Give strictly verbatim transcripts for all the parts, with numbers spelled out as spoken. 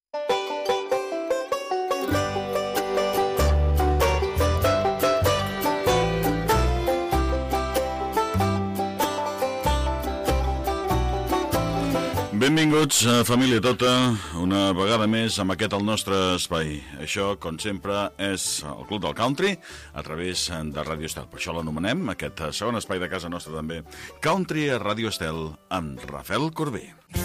Benvinguts, família tota, una vegada més amb aquest el nostre espai. Això, com sempre, és el Club del Country a través de Ràdio Estel. Per això l'anomenem, aquest segon espai de casa nostra també, Country a Ràdio Estel, amb Rafael Corbí.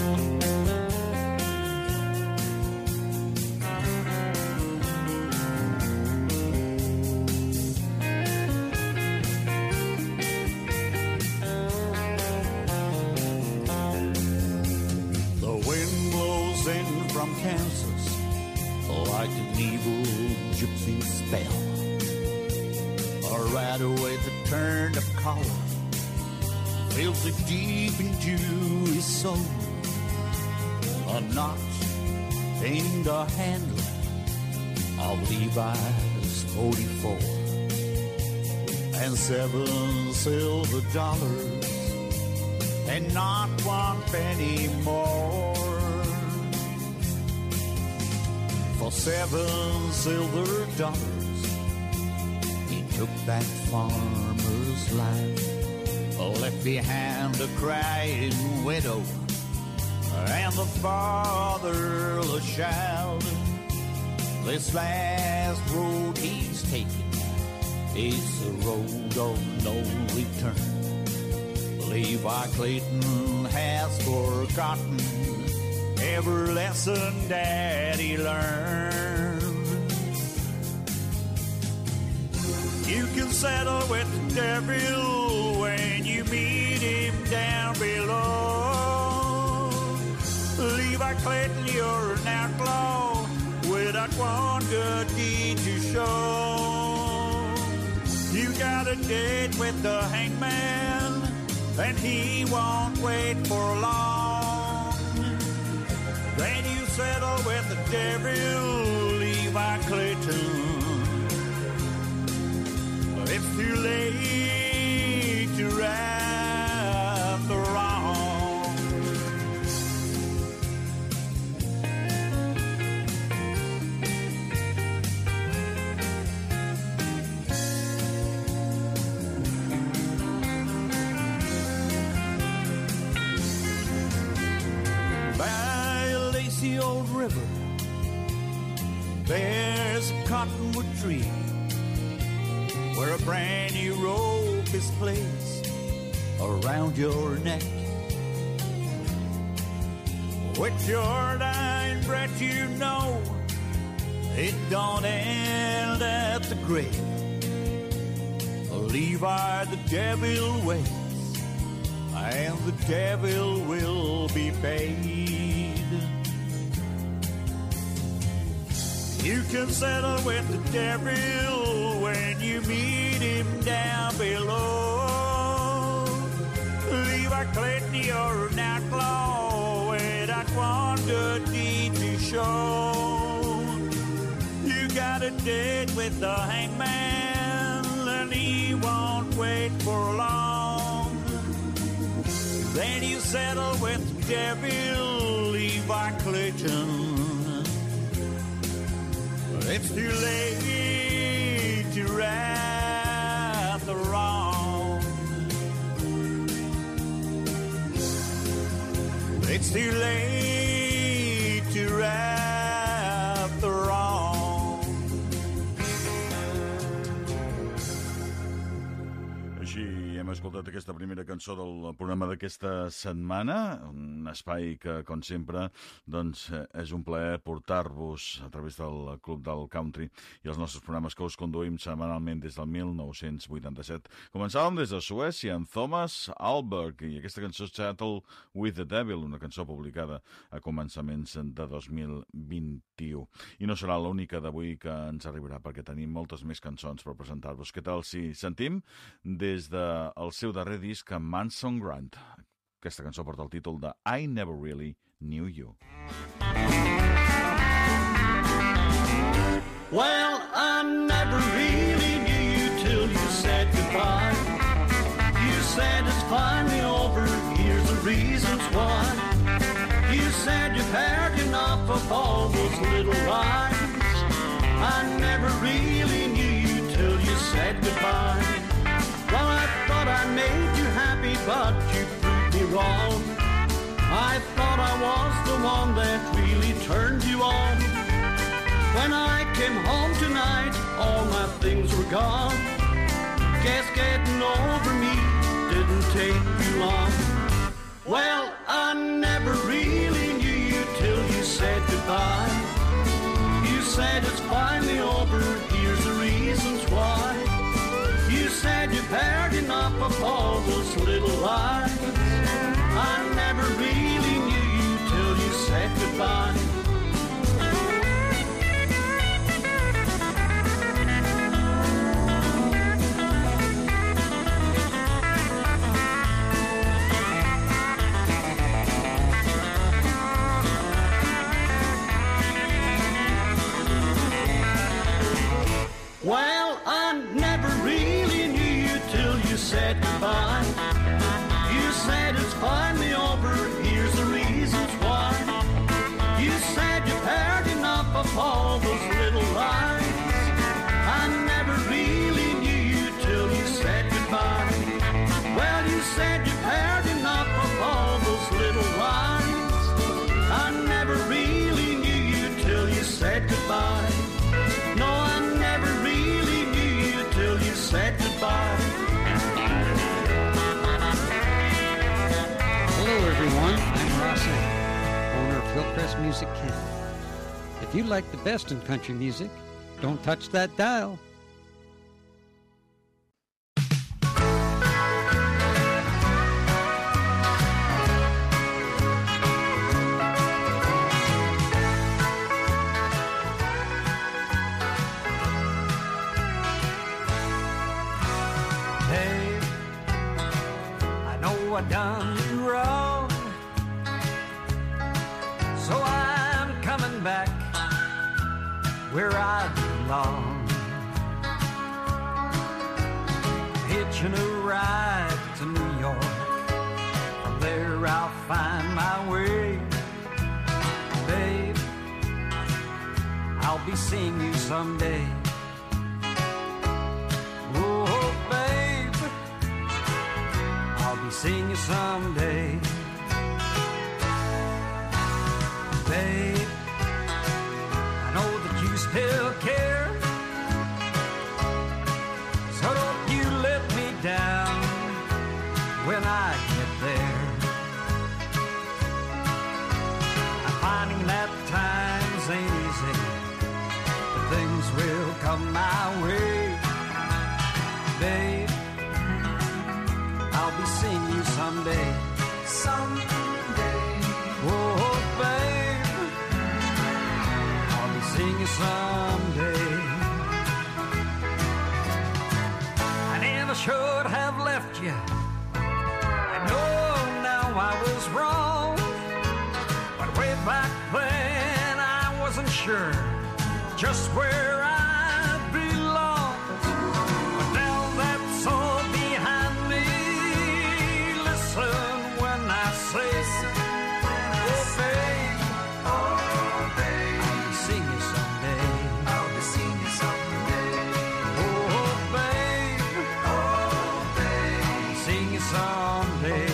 Like an evil gypsy spell, a rider with a turned up collar feels it deep into his soul. A notch in the handle of Levi's forty-four, and seven silver dollars, and not one penny more. For seven silver dollars, he took that farmer's life, left behind a crying widow and the fatherless child. This last road he's taking is a road of no return. Levi Clayton has forgotten every lesson that he learned. You can settle with the devil when you meet him down below. Levi Clayton, you're an outlaw without one good deed to show. You got a date with the hangman, and he won't wait for long. Then you settle with the devil, Levi Clayton. It's too late to right the wrong. The old river, there's a cottonwood tree where a brand new rope is placed around your neck. With your dying breath, you know it don't end at the grave. Levi, the devil waits, and the devil will be paid. You can settle with the devil when you meet him down below. Levi Clayton, you're an outlaw without one good deed to show. You got a date with the hangman, and he won't wait for long. Then you settle with the devil, Levi Clayton. It's too late to right the wrong. It's too late to right the wrong. Així hem escoltat aquesta primera cançó del programa d'aquesta setmana, un espai que, com sempre, doncs, és un plaer portar-vos a través del Club del Country i els nostres programes que us conduïm setmanalment des del mil nou-cents vuitanta-set. Començàvem des de Suècia amb Thomas Alberg i aquesta cançó Settle with the Devil, una cançó publicada a començaments de dos mil vint-i-u. I no serà l'única d'avui que ens arribarà, perquè tenim moltes més cançons per presentar-vos. Què tal si sentim des del seu darrer disc, Manson Grant? Aquesta cançó porta el títol de I Never Really Knew You. Well, I never really knew you till you said goodbye. You said it's finally over, here's the reasons why. You said you've had enough of all those but you proved me wrong. I thought I was the one that really turned you on. When I came home tonight, all my things were gone. Guess getting over me didn't take you long. Well, I never really knew you till you said goodbye. You said it's finally over, here's the reasons why. You said you've heard enough of all those little lies. I never really knew you till you said goodbye. Well, I never really knew you till you said goodbye. You said it's finally over, here's the reasons why. You said you've heard enough of all those little lies. I never really knew you till you said goodbye. Well, you said you've heard enough of all those little lies. I never really knew you till you said goodbye. No, I never really knew you till you said goodbye. Hello, everyone. I'm Ross Ann, owner of Hillcrest Music Camp. If you like the best in country music, don't touch that dial. I done you wrong, so I'm coming back where I belong. Hitching a ride to New York, from there I'll find my way. Babe, I'll be seeing you someday. Seeing you someday. Babe, I know that you still care, so don't you let me down when I get there. I'm finding that times ain't easy, but things will come my way. Babe, I'll be seeing you someday. Someday. Oh, babe, I'll be seeing you someday. I never should have left you. I know now I was wrong, but way back then I wasn't sure just where I belonged. But now that's all behind me. When I say, oh babe, oh babe, I'll be seeing you someday. I'll be seeing you someday. Oh babe, oh babe, I'll be seeing you someday.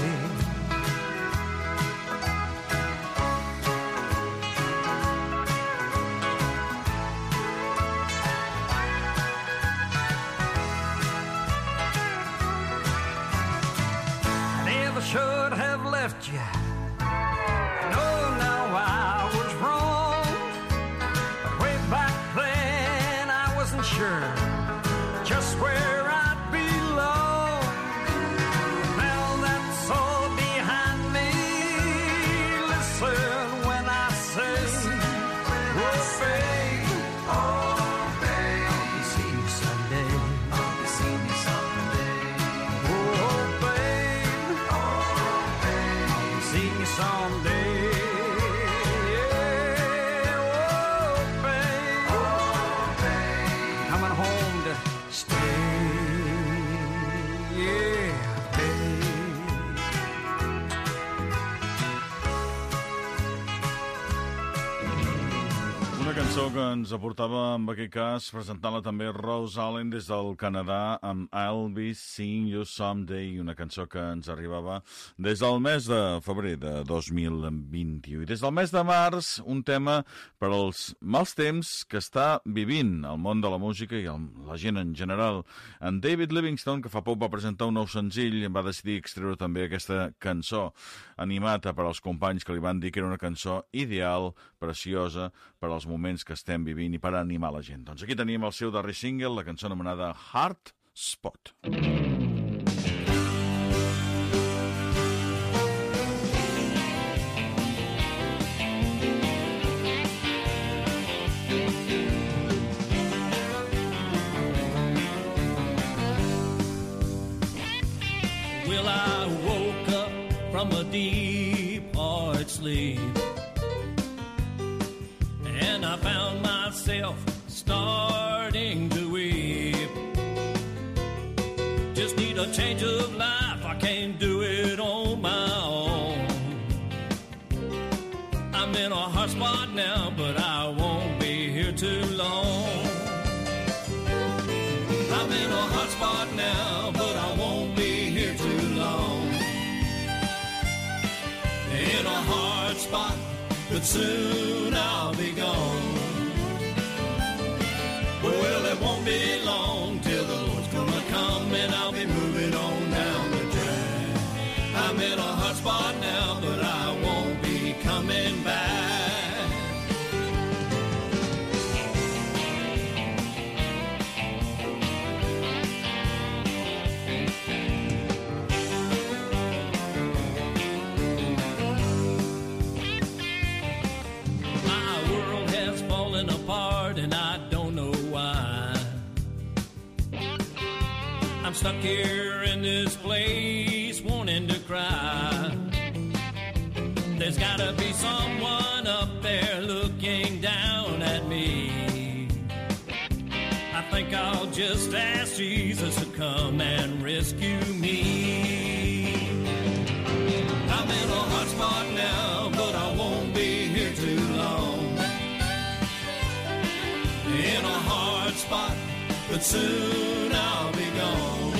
Should have left you. I know now I was wrong, but way back then I wasn't sure just where I belong. Now that's all behind me. Listen when I say, oh babe, oh babe, I'll be seeing you someday. I'll be seeing you someday. Oh babe, seeing you someday. Oh, babe. Oh, babe. Coming home to stay. Yeah, babe. Una Una cançó que ens aportava, en aquest cas, presentant-la també Rose Allen des del Canadà amb I'll Be Seeing You Someday, una cançó que ens arribava des del mes de febrer de dos mil vint-i-u. I des del mes de març, un tema per als mals temps que està vivint el món de la música i el, la gent en general. En David Livingstone, que fa poc va presentar un nou senzill, va decidir extreure també aquesta cançó animada per als companys que li van dir que era una cançó ideal, preciosa, per als moments que estem vivint i per animar la gent. Doncs aquí tenim el seu darrer single, la cançó anomenada Heart Spot. Well, I woke up from a deep, hard sleep, and I found myself starting to weep. Just need a change of life, I can't do it on my own. I'm in a hard spot now, but I won't be here too long. I'm in a hard spot now, but I won't be here too long. In a hard spot, but soon I'll be gone. Well, it won't be long till the Lord's gonna come and I'll be moving on down the track. I'm in a hard spot now, but I won't be coming back. Apart and I don't know why. I'm stuck here in this place wanting to cry. There's gotta be someone up there looking down at me. I think I'll just ask Jesus to come and rescue me. I'm in a hot spot now, but I won't be here too long. In a hard spot, but soon I'll be gone.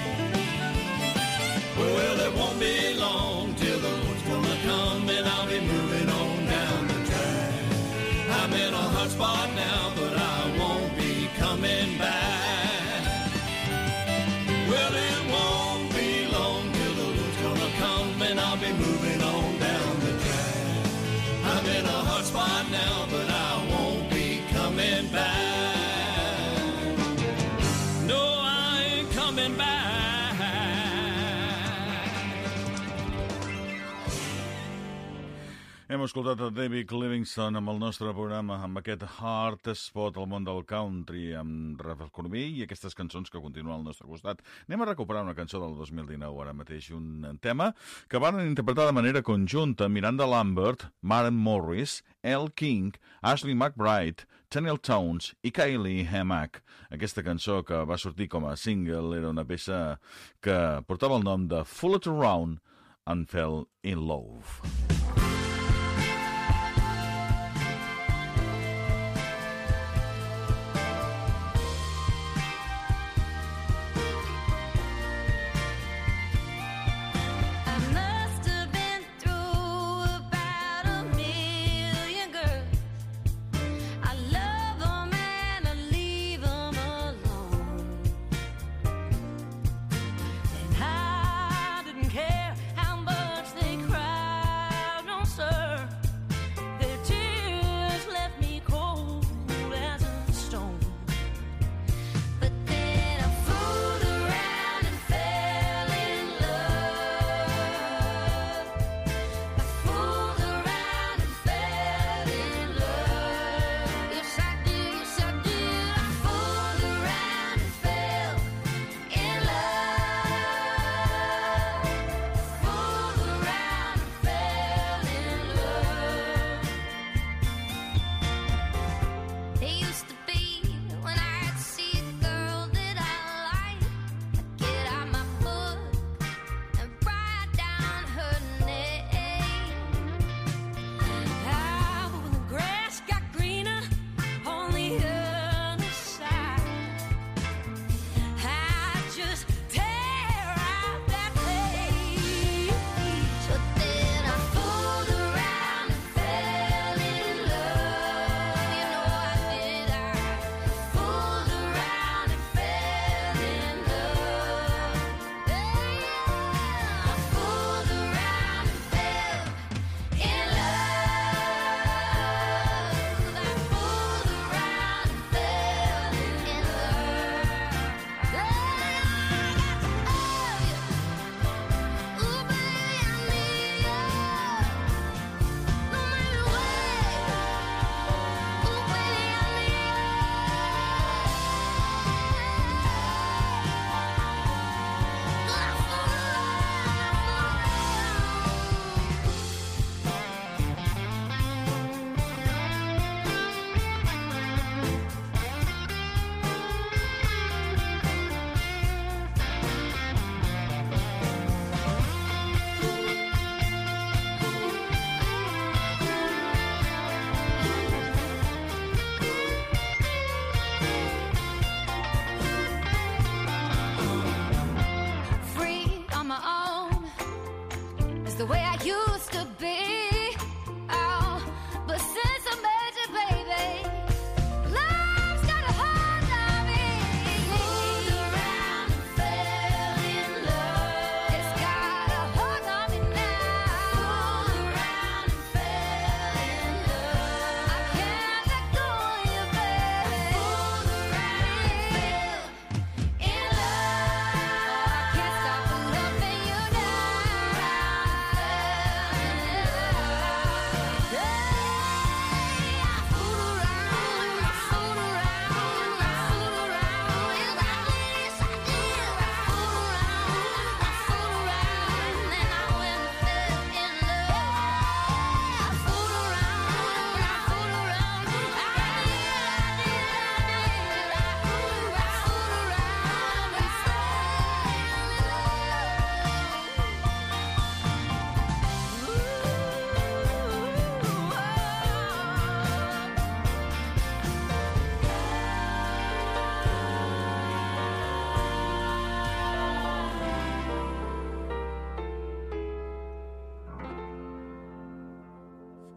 Well, it won't be long till the Lord's gonna come and I'll be moving on down the track. I'm in a hard spot now, but I won't be coming back. Well, it won't be long till the Lord's gonna come and I'll be moving on down the track. I'm in a hard spot now, but I won't be coming back. No, I ain't coming back. Hem escoltat a David Livingstone amb el nostre programa, amb aquest Heart Spot al món del country, amb Rafael Corbí i aquestes cançons que continuen al nostre costat. Anem a recuperar una cançó del dos mil dinou, ara mateix, un tema que van interpretar de manera conjunta Miranda Lambert, Maren Morris, Elle King, Ashley McBride, Chanel Towns i Kylie Hamack. Aquesta cançó que va sortir com a single era una peça que portava el nom de Fool It Around and Fell in Love. Care how much they cry.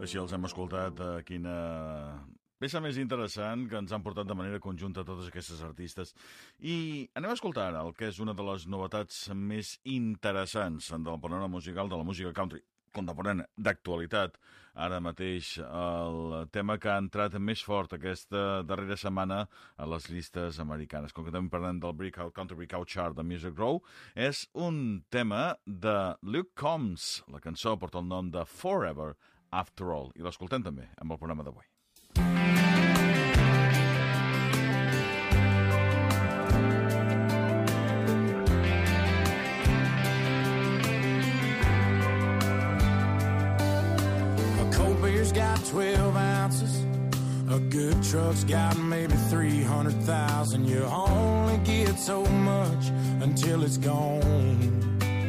Així els hem escoltat. Uh, quina peça més interessant que ens han portat de manera conjunta totes aquestes artistes. I anem a escoltar ara el que és una de les novetats més interessants del panorama musical de la música country contemporània d'actualitat. Ara mateix el tema que ha entrat més fort aquesta darrera setmana a les llistes americanes, concretament parlant del Breakout Country Breakout Chart de Music Row, és un tema de Luke Combs. La cançó porta el nom de Forever After All, i l'escoltem també amb el programa d'avui. Got twelve ounces. A good truck's got maybe three hundred thousand. You only get so much until it's gone.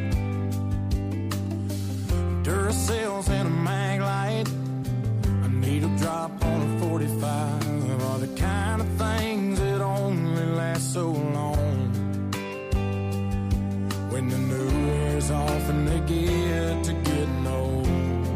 Duracell's and a mag light, a needle drop on a forty-five are the kind of things that only last so long. When the new wears off and they get to getting old,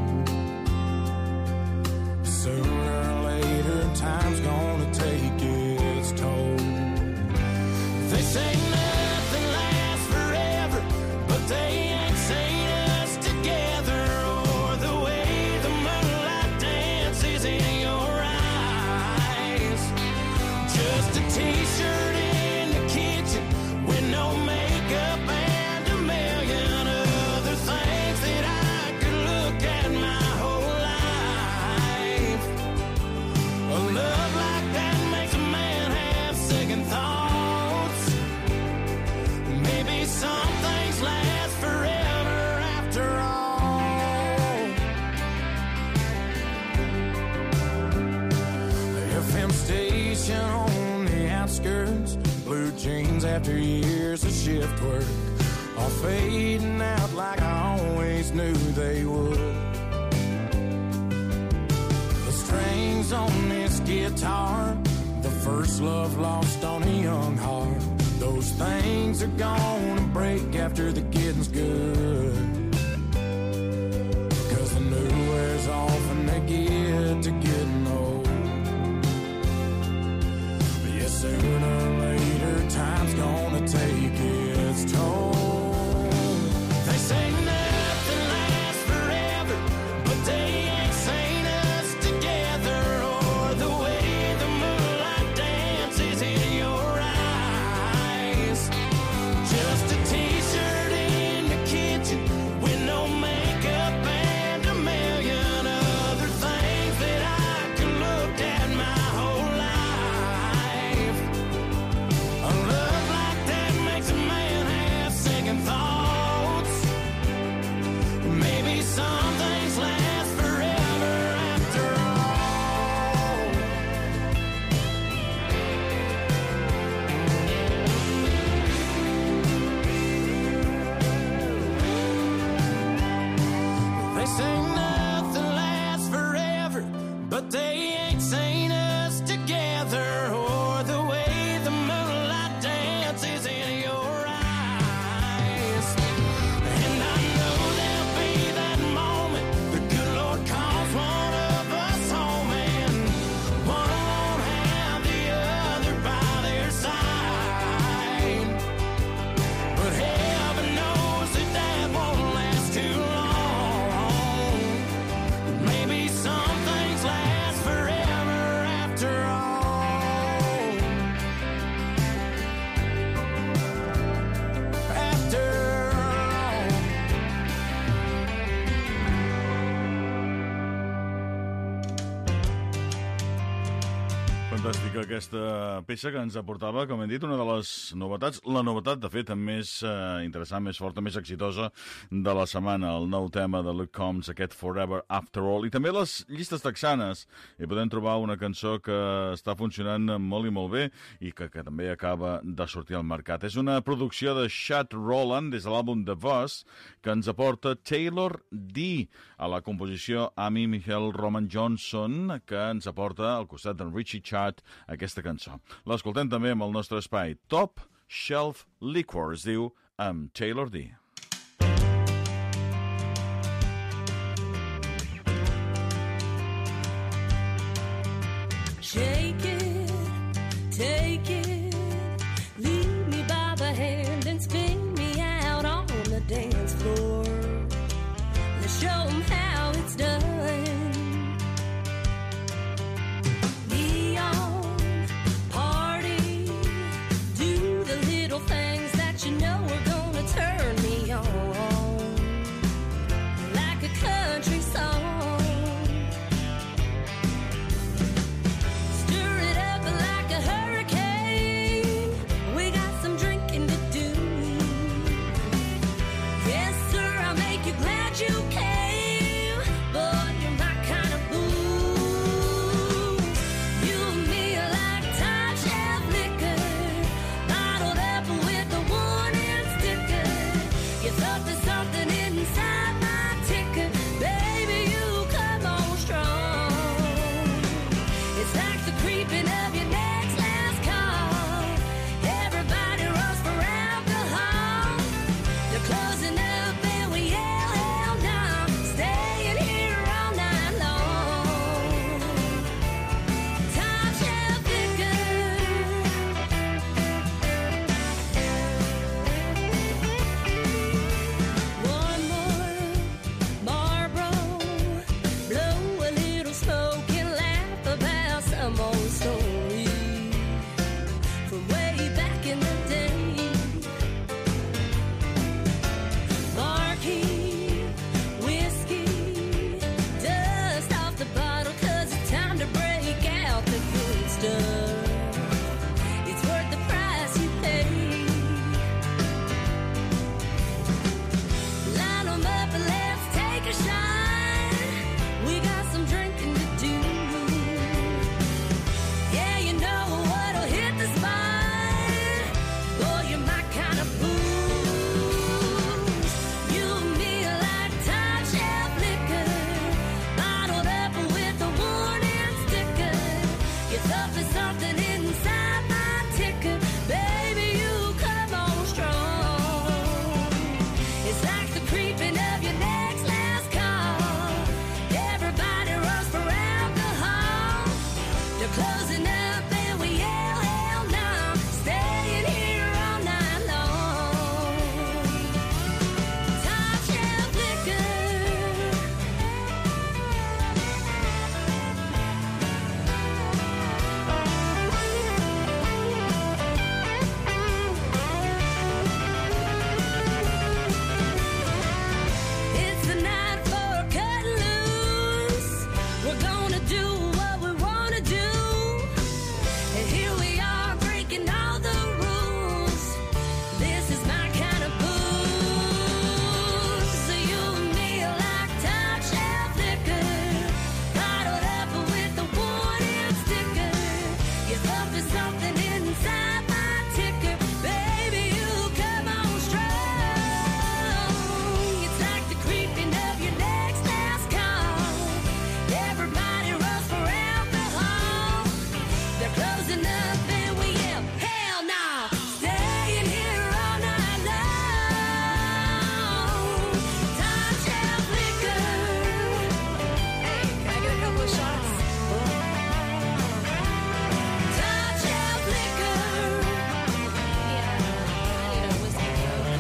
sooner or later, time's gonna take its toll. They say nothing lasts forever, but they ain't seen us together, or the way the moonlight dances in your eyes. Just a t-shirt in the kitchen with no makeup and a million other things that I could look at my whole life. A love like that makes a man have second thoughts. Maybe some things last forever after all. The F M station on the outskirts, blue jeans after years of shift work, all fading out like I always knew they would. Strings on this guitar, the first love lost on a young heart. Those things are gonna break after the getting's good, 'cause the new wears off and they get to getting old. But yeah, sooner or later, time's gonna take its toll. They say nothing lasts forever, but they ain't seen us together, or the way the moonlight dances in your eyes. Just a t-shirt in the kitchen with no makeup and a million other things that I could look at my whole life. A love like that makes a man have second thoughts. Maybe some things last forever after all. They say nothing lasts forever, but they ain't seen us together, or the way the moonlight dances in your eyes. And I know there'll be that moment the good Lord calls one of us home, and one won't have the other by their side. But heaven knows that that won't last too long. Maybe some things last forever after all. After all. Fantàstica aquesta peça que ens aportava, com hem dit, una de les novetats, la novetat, de fet, més eh, interessant, més forta, més exitosa de la setmana, el nou tema de Luke Combs, aquest Forever After All. I també les llistes texanes. Hi podem trobar una cançó que està funcionant molt i molt bé i que, que també acaba de sortir al mercat. És una producció de Chad Rowland des de l'àlbum The Boss, que ens aporta Taylor D. A la composició Amy Michelle Roman Johnson, que ens aporta al costat d'en Richie Chad aquesta cançó. L'escoltem també amb el nostre espai Top Shelf Liquor, es diu, amb Taylor D. the creeping of your next last call. Everybody runs for alcohol. They're closing up and we yell hell no. Staying here all night long. Top shelf liquor. One more Marlboro, blow a little smoke and laugh about some old story from way back in the day. Marquee, whiskey, dust off the bottle 'cause it's time to break out the good stuff. It's worth the price you pay. Line 'em up and let's take a shot. We got some drinking to do. Yeah, you know what'll hit the spot. Boy, you're my kind of booze. You and me are like top shelf liquor, bottled up with a warning sticker. You thought there's something inside my ticker. Baby, you come on strong. It's like the creeping of your next last call. Everybody runs for alcohol. They're closing up and we yell hell no. Staying here all night long. Top shelf liquor. It's the night for cutting loose. We're gonna do what we wanna do. And here we are breaking all the rules. This is my kind of booze. So you and me are like top shelf liquor, bottled up with a warning sticker. You thought there's something inside my ticker. Baby, you come on strong. It's like the creeping of your next last call. Everybody runs for alcohol. They're closing up and we yell hell no. Staying here all night long. Top shelf liquor. Hey, can I get a couple of shots? Top shelf liquor. Yeah, I need a whiskey coat.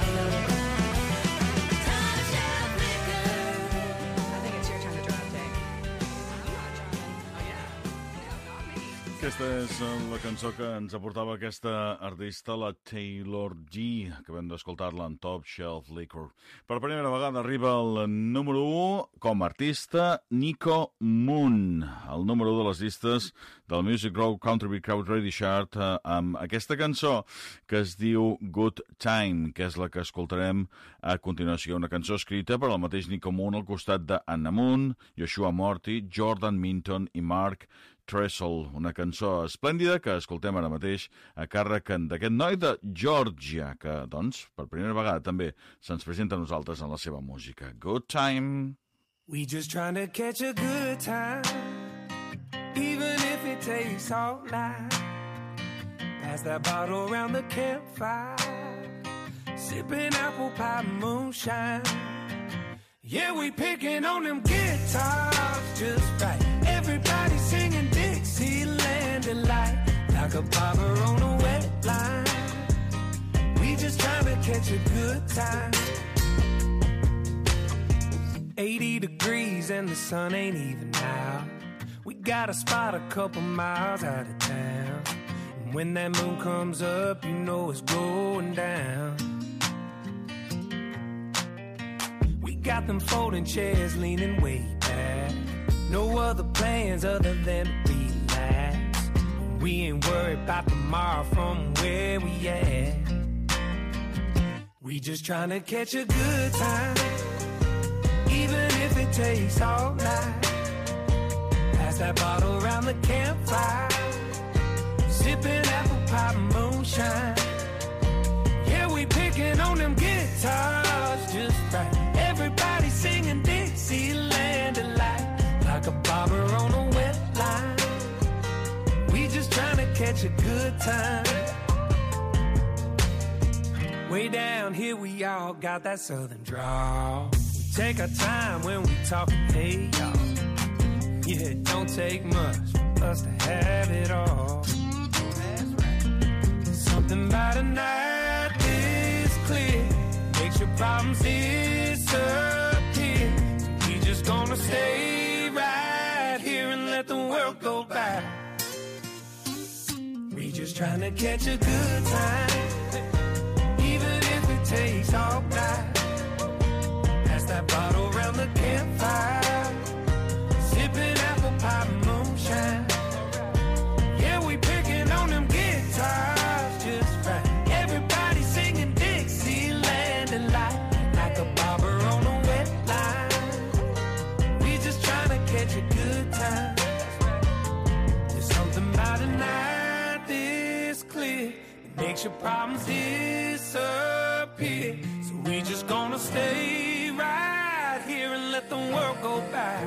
Top shelf liquor. I think it's your turn to drive, Jake. I'm not driving. Oh, yeah? Yeah, not me. Aquesta és eh, la cançó que ens aportava aquesta artista, la Taylor G, que vam d'escoltar-la en Top Shelf Liquor. Per primera vegada arriba el número u com a artista, Nico Moon, el número u de les llistes del Music Row Country Beat Crowd Radio Chart, eh, amb aquesta cançó que es diu Good Time, que és la que escoltarem a continuació. Una cançó escrita per el mateix Nico Moon al costat d'Anna Moon, Joshua Morty, Jordan Minton i Mark Trestle, una cançó esplèndida que escoltem ara mateix a càrrec d'aquest noi de Georgia, que, doncs, per primera vegada també se'ns presenta a nosaltres en la seva música. Good Time. We just trying to catch a good time, even if it takes all night. Pass that bottle around the campfire, sipping apple pie moonshine. Yeah, we picking on them guitars just right. Everybody singing Dixieland Delight, like a bobber on a wet line. We just trying to catch a good time. eighty degrees and the sun ain't even out. We got a spot a couple miles out of town. And when that moon comes up, you know it's going down. We got them folding chairs leaning way back. No other plans other than to relax. We ain't worried about tomorrow from where we at. We just trying to catch a good time, even if it takes all night. Pass that bottle around the campfire, sipping apple pie moonshine. Yeah, we picking on them guitars just right. Everybody singing Dixieland Delight, like a bobber on a wet line. catch a good time. Way down here we all got that southern drawl. We take our time when we talk, hey y'all. Yeah, it don't take much for us to have it all. Something about a night this clear makes your problems disappear. So we just gonna stay right here and let the world go by. We just trying to catch a good time, even if it takes all night. Pass that bottle around the campfire, sipping apple pie moonshine. Yeah, we picking on them guitars just right. Everybody singing Dixieland and light like a bobber on a wet line. We just trying to catch a good time. There's something about a night this clear, it makes your problems disappear. So we just gonna stay right here and let the world go by.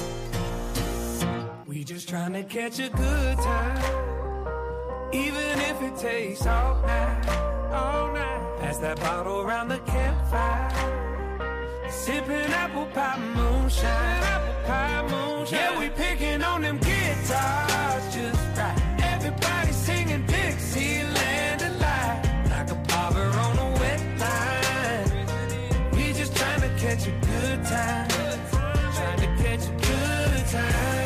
We just trying to catch a good time, even if it takes all night, all night. Pass that bottle around the campfire, sipping apple pie moonshine, apple pie moonshine. Yeah, we picking on them guitars just right. Everybody singing Dixieland delight like a bobber on a wet line. We just trying to catch a good time, trying to catch a good time.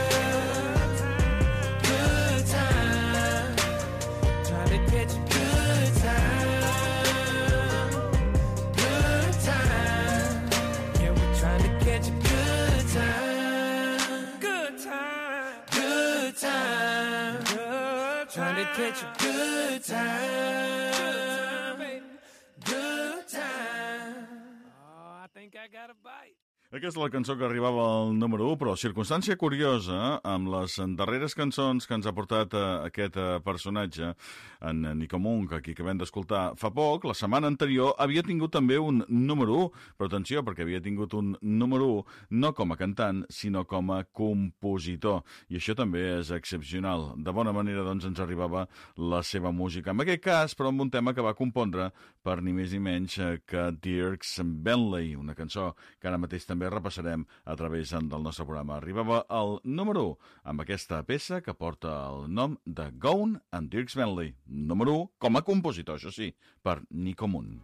Catch a good time, good time. Oh, I think I got a bite. Aquesta és la cançó que arribava al número u, però circumstància curiosa, amb les darreres cançons que ens ha portat aquest personatge, en Nico Monk, aquí que vam d'escoltar fa poc, la setmana anterior havia tingut també un número u, però atenció, perquè havia tingut un número u no com a cantant, sinó com a compositor, i això també és excepcional. De bona manera, doncs, ens arribava la seva música. En aquest cas, però, amb un tema que va compondre per ni més ni menys que Dierks Bentley, una cançó que ara mateix també repassarem a través del nostre programa. Arribava al número u amb aquesta peça que porta el nom de Gone and Dierks Bentley. Número u com a compositor, això sí, per Nico Moon.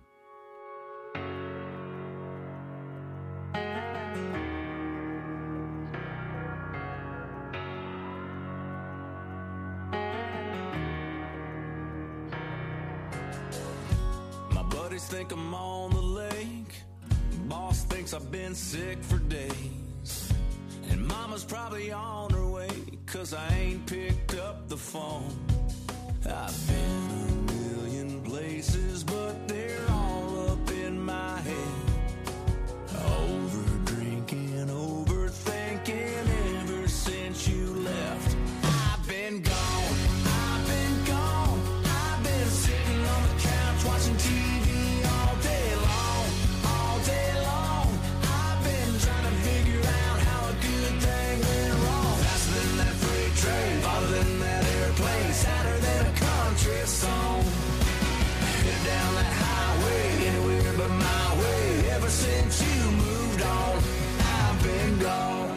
My buddies think I'm on the lake. Boss thinks I've been sick for days. And mama's probably on her way, 'cause I ain't picked up the phone. I've been a million places, but they're all up in my head. Over drinking, overthinking, ever since you left. I've been gone, I've been gone. I've been sitting on the couch watching T V all day long, all day long. I've been trying to figure out how a good thing went wrong. Faster than that freight train, farther than that airplane, sadder than a country song. Headed down that highway, anywhere but my way. Ever since you moved on, I've been gone.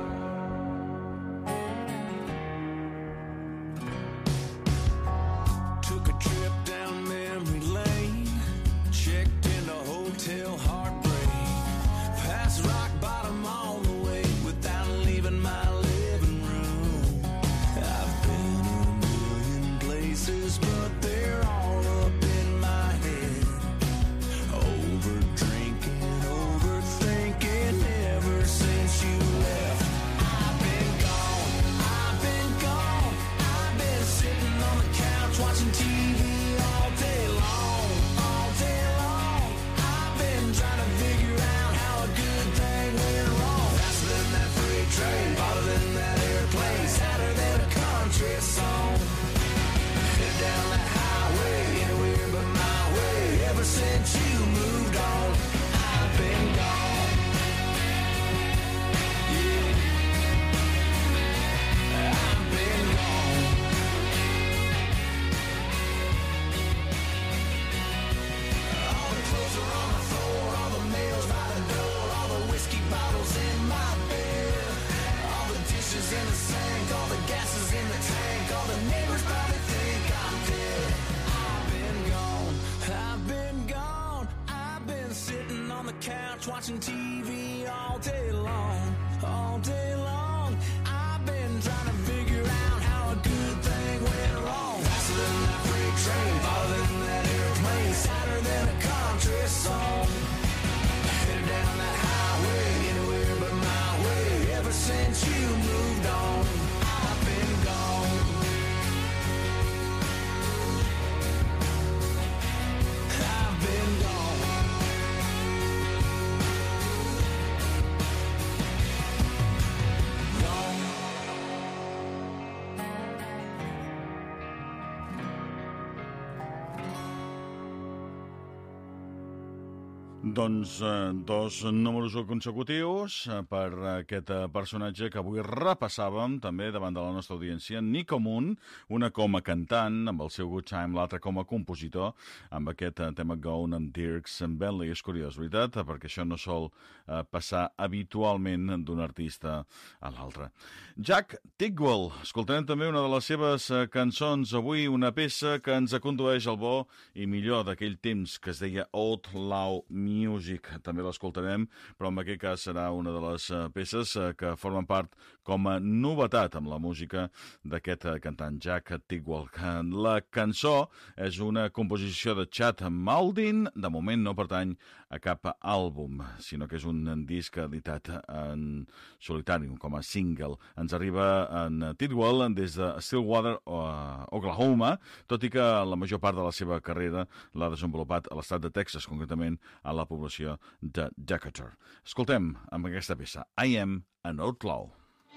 Took a trip down memory lane, checked into Hotel Heartbreak, past rock bottom all the way without leaving my living room. I've been a million places, but they're all up in my head. Over drinking, overthinking, ever since you left. I've been gone, I've been gone. I've been sitting on the couch watching T V all day long, all day long. I've been trying to figure out how a good thing went wrong. Faster than that freight train, farther than that airplane, sadder than a country song. Head down that highway, anywhere but my way. Ever since you moved on, I've been gone. Yeah, I've been gone. watching T V all day long, all day long. I've been trying to figure out how a good thing went wrong. Faster than that freight train, farther than that airplane, sadder than a country song. Headed down that highway, anywhere but my way. Ever since you moved on, I've been gone. I've been gone. Doncs eh, dos números consecutius eh, per aquest eh, personatge que avui repassàvem també davant de la nostra audiència, Nico Moon, una com a cantant amb el seu Good Time, l'altra com a compositor amb aquest eh, tema Gone amb Dierks Bentley. És curiós, veritat? Perquè això no sol eh, passar habitualment d'un artista a l'altre. Jack Tigwell, escoltarem també una de les seves eh, cançons avui, una peça que ens condueix al bo i millor d'aquell temps que es deia Outlaw Music. També l'escoltarem, però en aquest cas serà una de les uh, peces uh, que formen part com a novetat amb la música d'aquest uh, cantant Jack Tigwell. La cançó és una composició de Chad Maldin, de moment no pertany a cap àlbum, sinó que és un disc editat en solitari, com a single. Ens arriba en Tidwell des de Stillwater, uh, Oklahoma, tot i que la major part de la seva carrera l'ha desenvolupat a l'estat de Texas, concretament a la població de Decatur. Escoltem amb aquesta peça, I Am an Outlaw.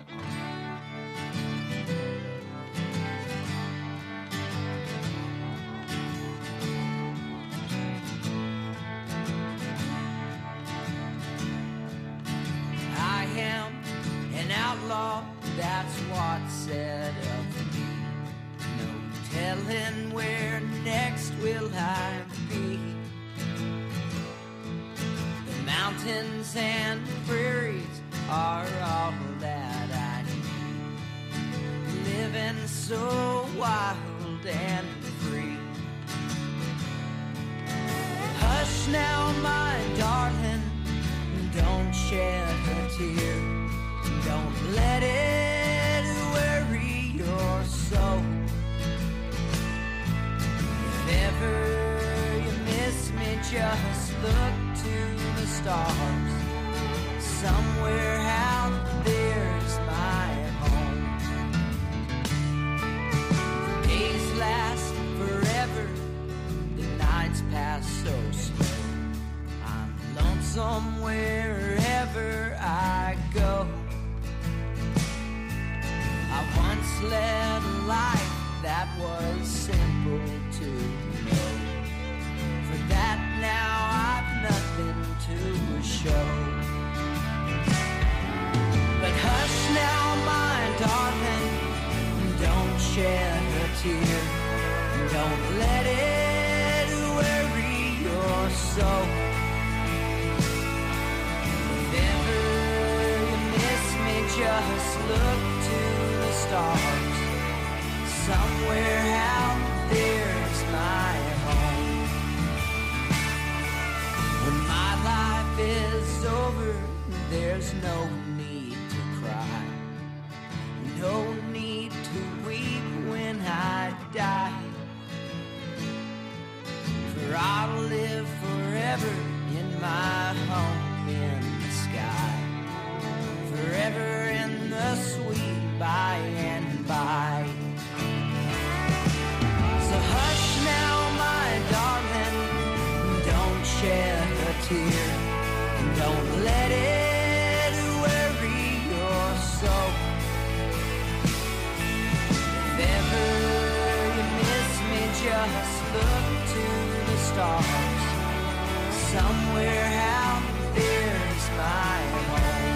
I am an outlaw, that's what's said of me. No telling where next will I be. Mountains and prairies are all that I need. Living so wild and free. Hush now, my darling, don't shed a tear. Don't let it worry your soul. If ever you miss me, just look to the stars. Somewhere out there's my home. The days last forever, the nights pass so slow. I'm lonesome wherever I go. I once led a life that was simple to know. For that now I've nothing to show. But hush now, my darling, don't shed a tear. Don't let it worry your soul. If ever you miss me, just look to the stars. Somewhere out there's my home. When my life is over, there's no need to cry. No need to weep when I die. For I'll live forever in my home in the sky. Forever in the sweet by and by. So hush now, my darling, don't shed a tear. Don't let it worry your soul. If ever you miss me, just look to the stars. Somewhere out there's my home.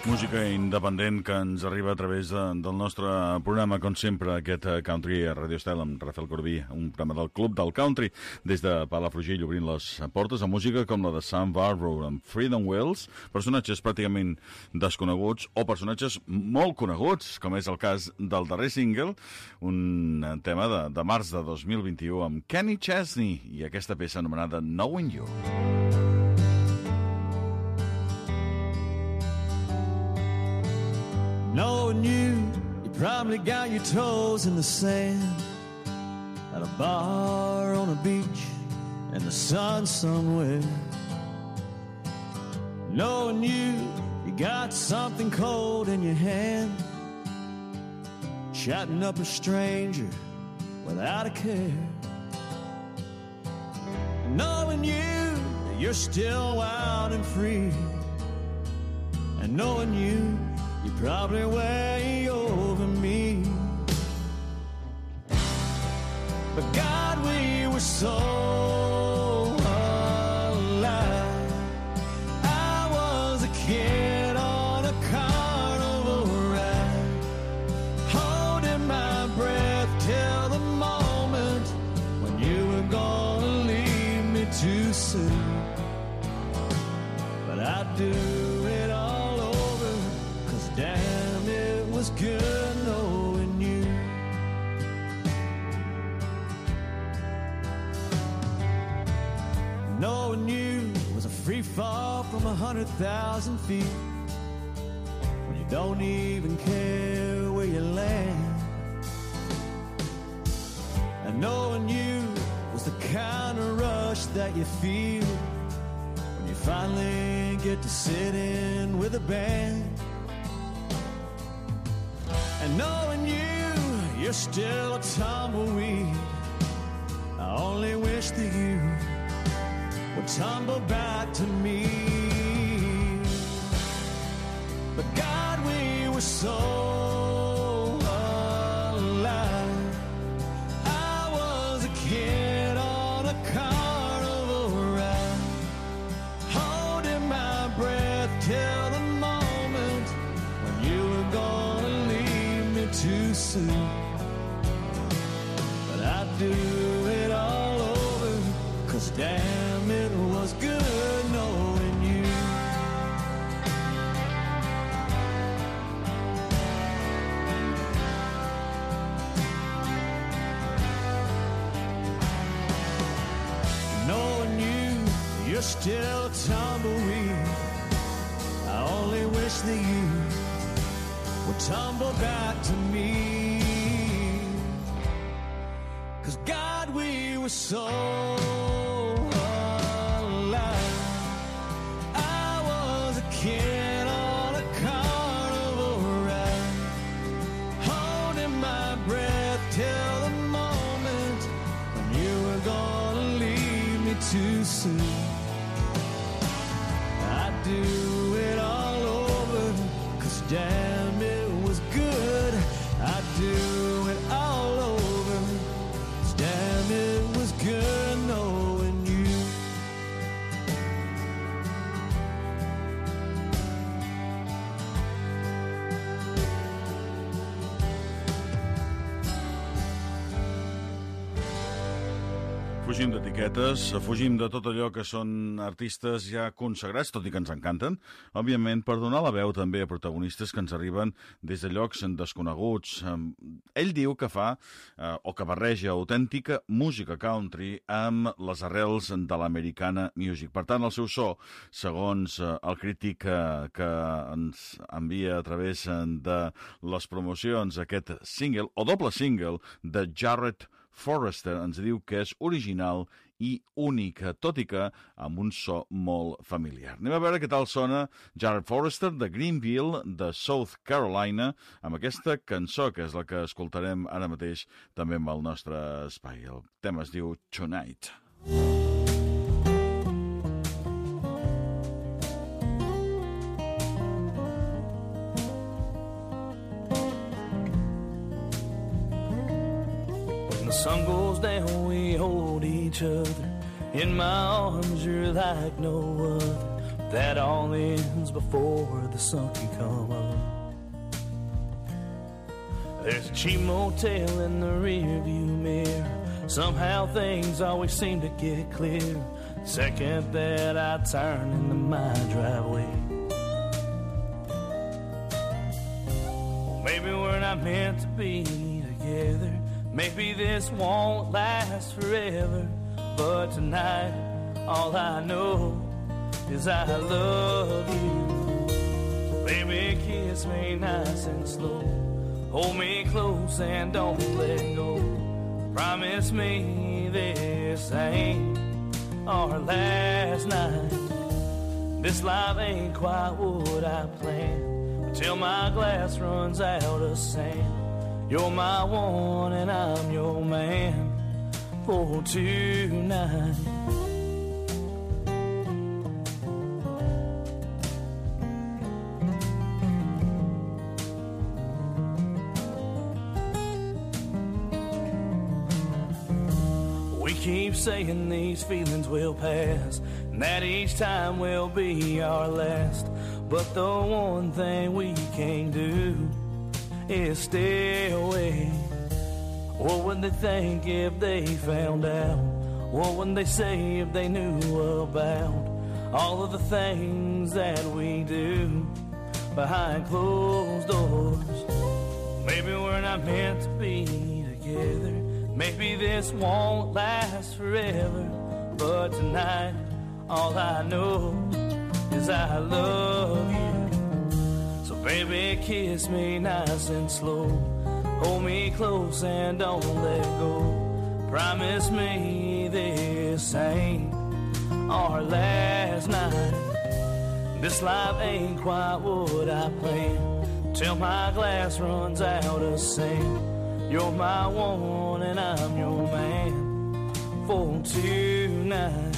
Música independent que ens arriba a través de, del nostre programa, com sempre, aquest Country a Radio Estel amb Rafael Corbí, un programa del Club del Country, des de Palafrugell obrint les portes a música com la de Sam Barrow amb Freedom Wells, personatges pràcticament desconeguts o personatges molt coneguts, com és el cas del darrer single, un tema de, de març de dos mil vint-i-u amb Kenny Chesney i aquesta peça anomenada Knowing You. Knowing you, you probably got your toes in the sand at a bar on a beach in the sun somewhere. Knowing you, you got something cold in your hand, chatting up a stranger without a care. Knowing you, that you're still wild and free, and knowing you, you're probably way over me. But God, we were so alive. I was a kid on a carnival ride, holding my breath till the moment when you were gonna leave me too soon. But I'd do it all over, 'cause damn, it was good knowing you. Knowing you was a free fall from a hundred thousand feet, when you don't even care where you land. And knowing you was the kind of rush that you feel when you finally get to sit in with a band. And knowing you, you're still a tumbleweed, I only wish that you would tumble back to me. But God, we were so alive. I was a kid on a carnival ride, holding my breath till the moment when you were gonna leave me too soon. But I'd do it all over, 'cause damn, it was good knowing you. Knowing you, you're still a tumbleweed, I only wish that you would tumble back to me. 'Cause God, we were so alive. I was a kid on a carnival ride, holding my breath till the moment when you were gonna leave me too soon. I'd do it all over, 'cause damn, it was good. I'd do it all over, 'cause damn, it was good knowing you. Fugim d'etiquetes, fugim de tot allò que són artistes ja consagrats, tot i que ens encanten, òbviament per donar la veu també a protagonistes que ens arriben des de llocs desconeguts. Ell diu que fa, eh, o que barreja autèntica música country amb les arrels de l'americana music. Per tant, el seu so, segons eh, el crític que, que ens envia a través de les promocions aquest single, o doble single, de Jared Forrester, ens diu que és original i única, tot i que amb un so molt familiar. Anem a veure què tal sona Jared Forrester de Greenville, de South Carolina, amb aquesta cançó, que és la que escoltarem ara mateix també amb el nostre espai. El tema es diu Tonight. When the sun goes down, we hold each other. In my arms, you're like no other. that all ends before the sun can come up. There's a cheap motel in the rearview mirror. Somehow things always seem to get clear the second that I turn into my driveway. Maybe we're not meant to be together. Maybe this won't last forever. But tonight, all I know is I love you. So baby, kiss me nice and slow. Hold me close and don't let go. Promise me this ain't our last night. This life ain't quite what I planned. Till my glass runs out of sand. You're my one and I'm your man for tonight. We keep saying these feelings will pass and that each time will be our last. But the one thing we can't do is stay away. What would they think if they found out? What would they say if they knew about all of the things that we do behind closed doors? Maybe we're not meant to be together. Maybe this won't last forever. But tonight, all I know is I love you. So baby, kiss me nice and slow. Hold me close and don't let go. Promise me this ain't our last night. This life ain't quite what I planned. Till my glass runs out of sand. You're my one and I'm your man for tonight.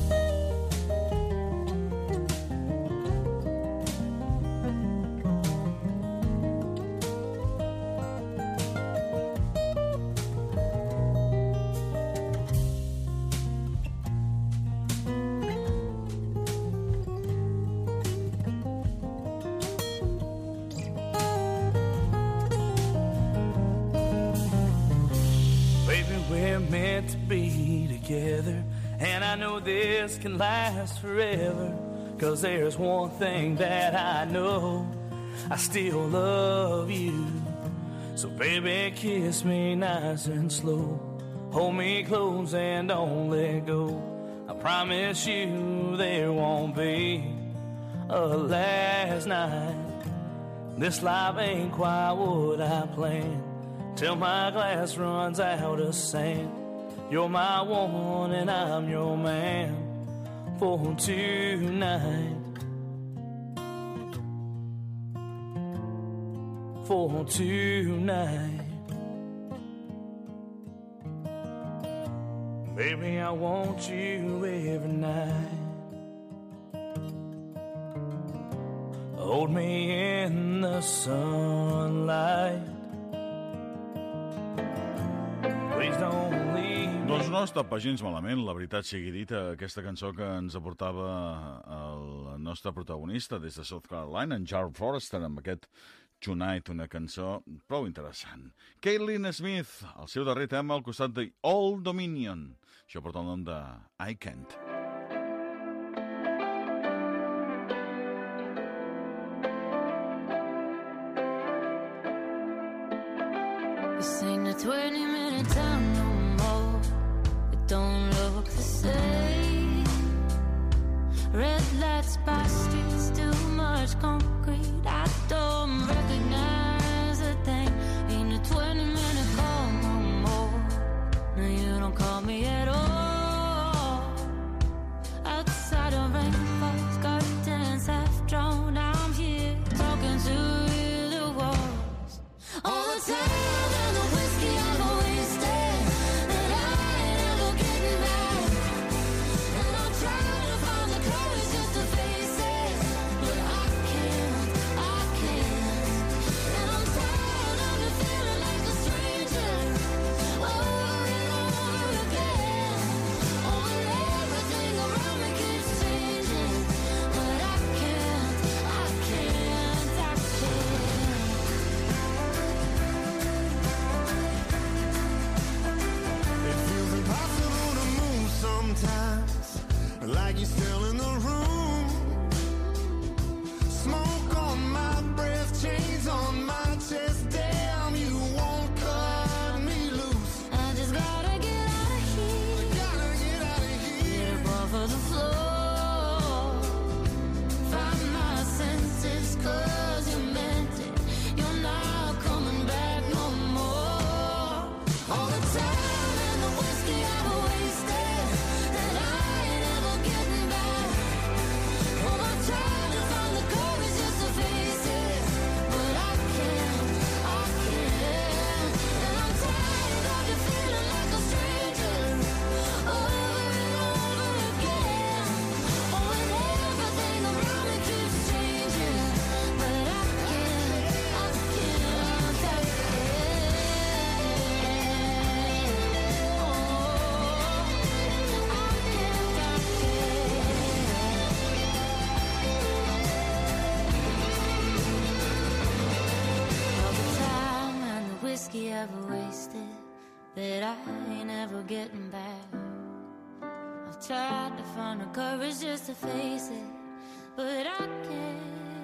Meant to be together, and I know this can last forever. Cause there's one thing that I know, I still love you. So baby, kiss me nice and slow. Hold me close and don't let go. I promise you there won't be a last night. This life ain't quite what I planned. Till my glass runs out of sand. You're my one and I'm your man for tonight. For tonight. Baby, I want you every night. Hold me in the sunlight. Please don't leave. Doncs no està pas gens malament, la veritat sigui dita, aquesta cançó que ens aportava el nostre protagonista des de South Carolina, en Jarrett Forrester, amb aquest Tonight, una cançó prou interessant. Caitlin Smith, el seu darrer tema al costat de Old Dominion. Això porta el nom de I Can't. This ain't a twenty minute town no more. It don't look the same. Red lights by streets, too much concrete. I don't recognize a thing. Ain't a twenty minute call no more. No, you don't call me at all. Outside of rainfalls, curtains half drawn. I'm here talking to the walls all the time. whiskey ever wasted that I ain't ever getting back. I've tried to find the courage just to face it, but I can't.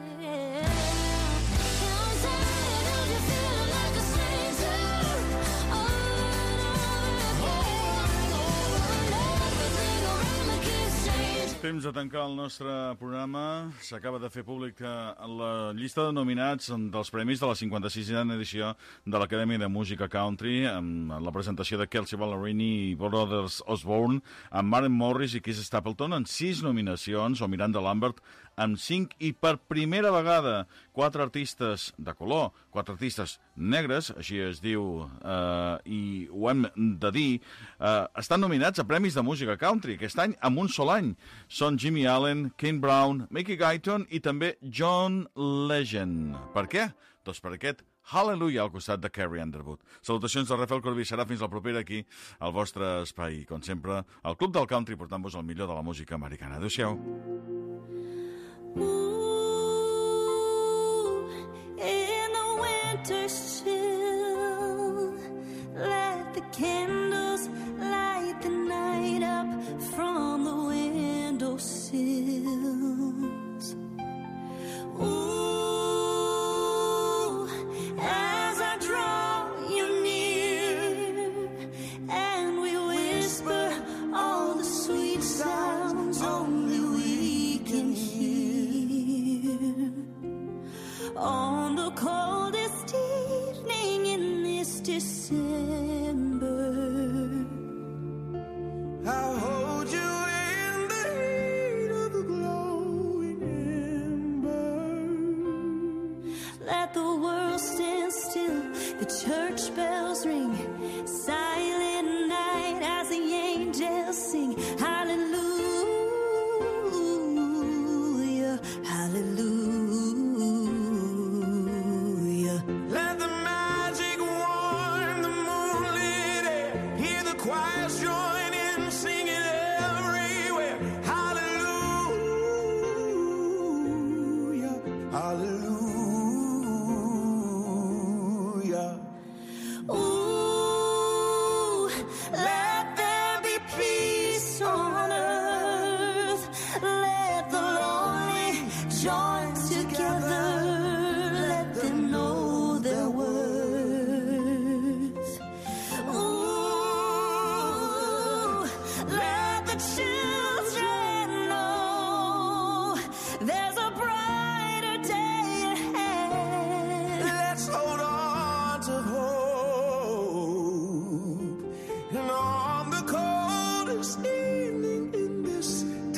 I'm tired of you feeling like a stranger over and over again. Everything around me keeps changing. Temps de tancar el nostre programa. S'acaba de fer públic la llista de nominats dels premis de la cinquanta-sisena edició de l'Acadèmia de Música Country, amb la presentació de Kelsey Ballerini i Brothers Osborne, amb Maren Morris i Keith Stapleton en sis nominacions, o Miranda Lambert amb cinc, i per primera vegada quatre artistes de color, quatre artistes negres, així es diu, eh, i ho hem de dir, eh, estan nominats a Premis de Música Country aquest any, amb un sol any. Són Jimmy Allen, Kane Brown, Mickey Guyton i també John Legend. Per què? Doncs per aquest Hallelujah al costat de Carrie Underwood. Salutacions de Rafael Corbí. Serà fins la propera aquí, al vostre espai. Com sempre, al Club del Country, portant-vos el millor de la música americana. Adéu-siau. Ooh, in the winter's chill, let the candles light the night up from the windowsills. Ooh, as I draw you near and we whisper all the sweet sounds only we can hear on the coldest evening in this December. I'll hold you in the heat of the glowing ember. Let the world stand still, the church bells ring, silent night as the angels sing. Hallelujah, hallelujah. Let the magic warm the moonlit air. Hear the choirs join in singing everywhere. Hallelujah, hallelujah. Ooh, let there be peace on earth. Let the lonely join together. Let them know their worth. Ooh, let the children know there's a brighter day ahead. Let's hold on to hope. And on the coldest evening in this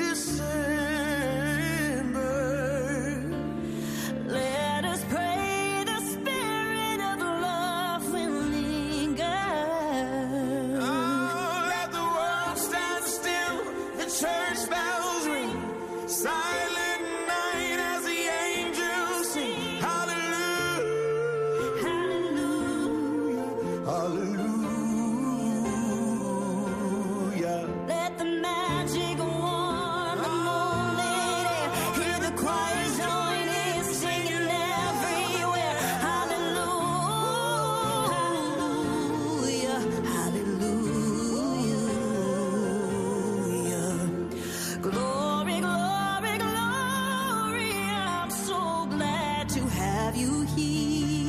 December, Let us pray the spirit of love will linger. oh, let the world stand still, the church bells ring, silent night as the angels sing. Hallelujah, Hallelujah. hallelujah. Let the magic warm the moonlit air. Hear the choir join in singing everywhere. Hallelujah, hallelujah. Glory, glory, glory. I'm so glad to have you here.